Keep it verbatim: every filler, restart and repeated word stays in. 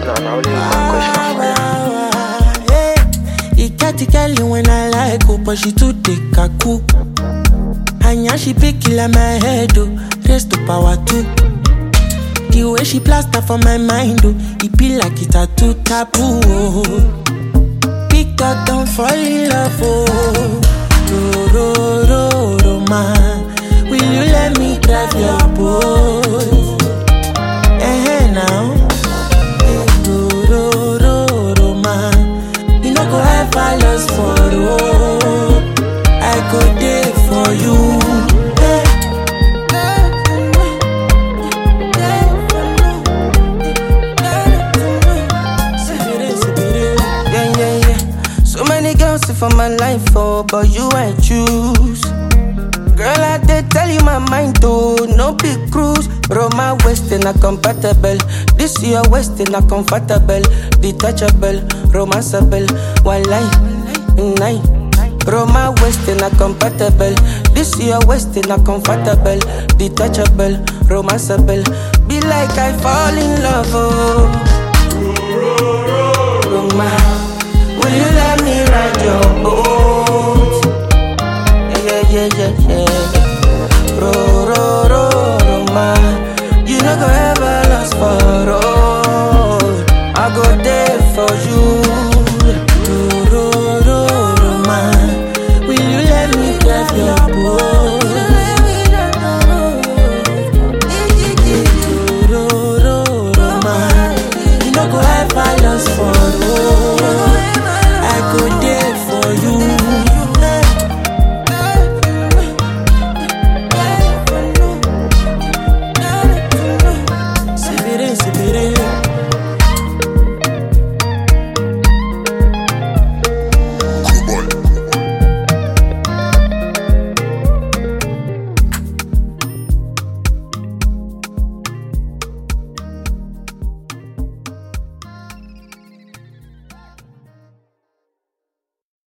No, no, only one question for you. He got the girl when I like her, but she too thick a cook. And yeah, she pick it like my head, oh. Raise to power too. The way she plaster for my mind, oh. It be like it a too taboo, oh. Big dog don't fall in love, oh. Ro, ro, ro, ro, man. Will you let me drive your boat? Eh, now. Ro, ro, ro, ro, man. You no go ever lost for road. I go there for you. Yeah, yeah, yeah. So many girls for my life, oh, but you I choose. Girl, I did tell you my mind, though. No big cruise. Bro, my waist is not compatible. This your waist is not comfortable. Detachable, romanceable. One line, night. Bro, my waist is not compatible. This your waist is not comfortable. Detachable, romanceable. Be like I fall in love, oh.